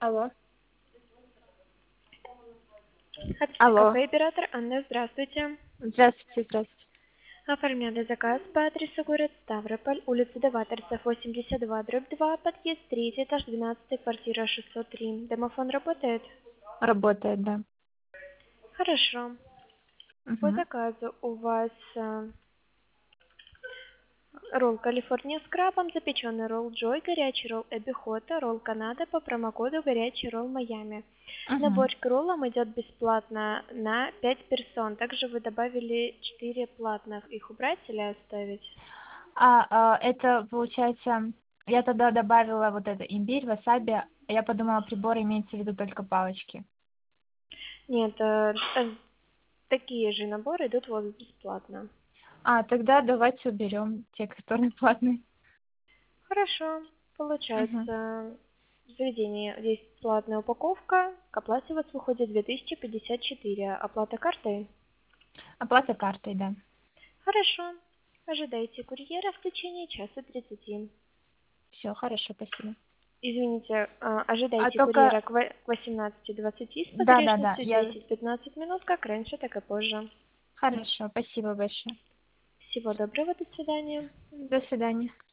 Алло. Хотите Алло. кафе оператор Анна, здравствуйте. Здравствуйте, здравствуйте. Оформляли заказ по адресу город Ставрополь, улица Даваторцев, 82/2, подъезд 3, этаж 12, квартира 603. Домофон работает? Работает, да. Хорошо. По Угу. заказу у вас ролл Калифорния с крабом, запеченный ролл Джой, горячий ролл Эбихота, ролл Канада по промокоду горячий ролл Майами. Угу. Набор к роллам идет бесплатно на 5 персон. Также вы добавили 4 платных. Их убрать или оставить? Это получается, я тогда добавила вот это имбирь, васаби, а я подумала, прибор имеется в виду только палочки. Нет, такие же наборы идут у вас бесплатно. Тогда давайте уберем те, которые платные. Хорошо. Угу. Получается, в заведении есть платная упаковка. К оплате у вас выходит 2054. Оплата картой? Оплата картой, да. Хорошо. Ожидайте курьера в течение часа 30. Все, хорошо, спасибо. Извините, А ожидайте только, курьера к 18:20 с да, погрешностью я, 10-15 минут, как раньше, так и позже. хорошо, спасибо большое. Всего доброго, до свидания. До свидания.